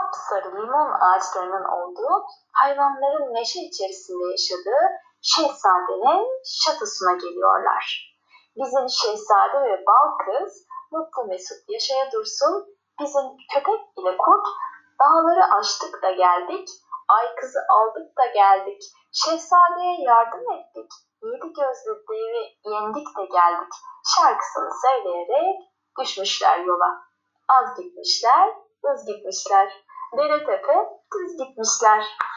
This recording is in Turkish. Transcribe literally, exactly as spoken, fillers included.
sapsarı limon ağaçlarının olduğu, hayvanların neşe içerisinde yaşadığı şehzadenin şatosuna geliyorlar. Bizim şehzade ve bal kız mutlu mesut yaşaya dursun, bizim köpek ile kurt dağları aştık da geldik, ay kızı aldık da geldik, şehzadeye yardım ettik, yedi gözlü devi yendik de geldik şarkısını söyleyerek düşmüşler yola. Az gitmişler, hız gitmişler, dere tepe düz gitmişler.